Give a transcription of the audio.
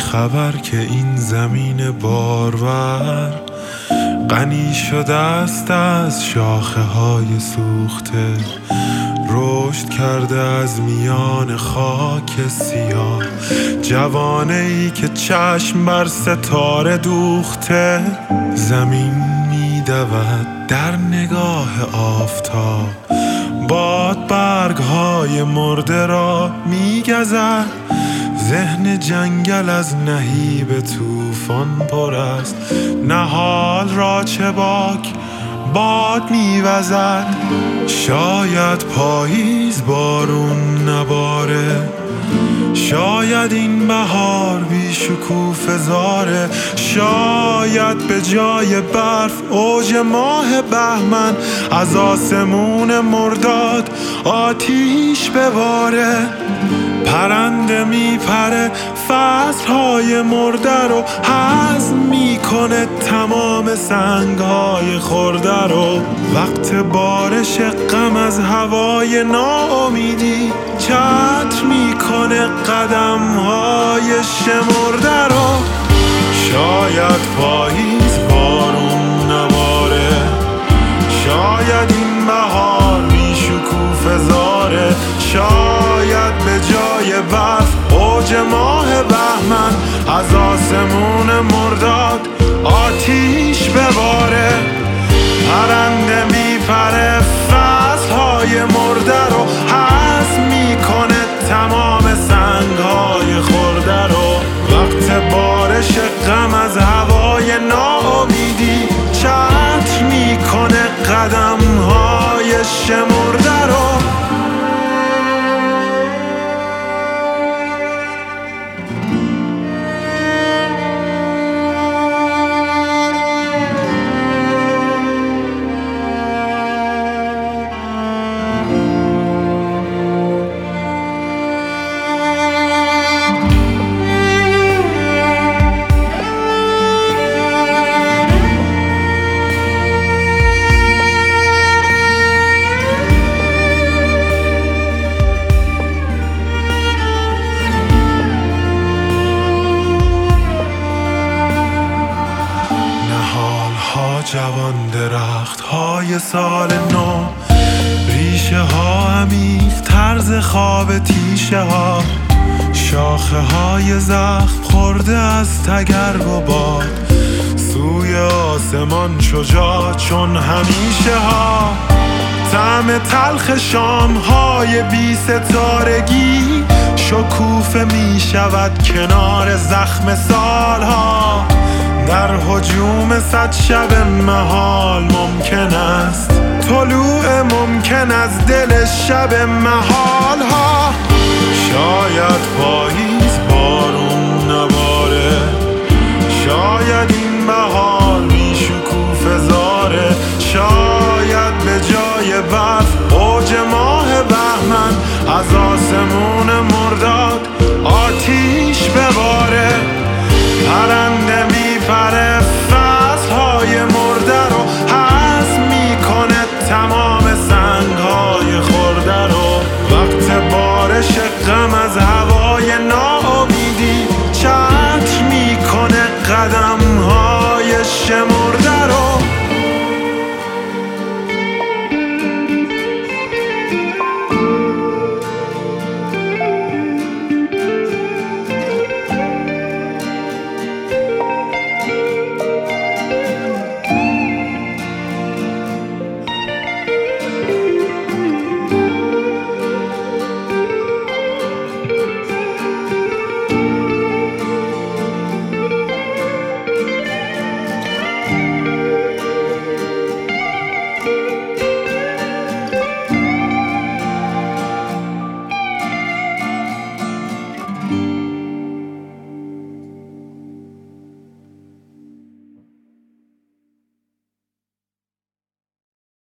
خبر که این زمین بارور غنی شده است از شاخه های سوخته، رشد کرده از میان خاک سیاه جوانه ای که چشم بر ستاره دوخته. زمین میدود در نگاه آفتاب، باد برگ های مرده را میگزد، ذهن جنگل از نهیب طوفان پر است، نهال را چه باک باد میوزد. شاید پاییز بارون نباره، شاید این بهار بی شکوفه زاره، شاید به جای برف اوج ماه بهمن از آسمون مرداد آتیش بباره. پرنده میپره فصلهای مرده رو هضم میکنه، تمام سنگهای خورده رو. وقت بارش غم از هوای ناامیدی چتر میکنه قدمهای شمرده رو. شاید پاییز بارون نباره، شاید این بهار بی شکوفه زاره، شاید به جای برف اوج ماه بهمن از آسمون مرداد آتیش بباره. پرنده میپره فصلهای مرده رو هضم میکنه، تمام سنگهای خورده رو. وقت بارش غم از هوای ناامیدی چتر میکنه قدمهای شمرده رو. جوان درخت های سال نو، ریشه ها عمیق طرز خواب تیشه ها، شاخه های زخم خورده از تگرگ و باد، سوی آسمان شجاع چون همیشه ها. طعم تلخ شام های بی ستارگی شکوفه می شود کنار زخم سالها. در هجوم صد شب محال ممکن است طلوع ممکن از دل شب محال ها. شاید پاییز بارون نباره، شاید این بهار بی شکوفه زاره، شاید به جای برف اوج ماه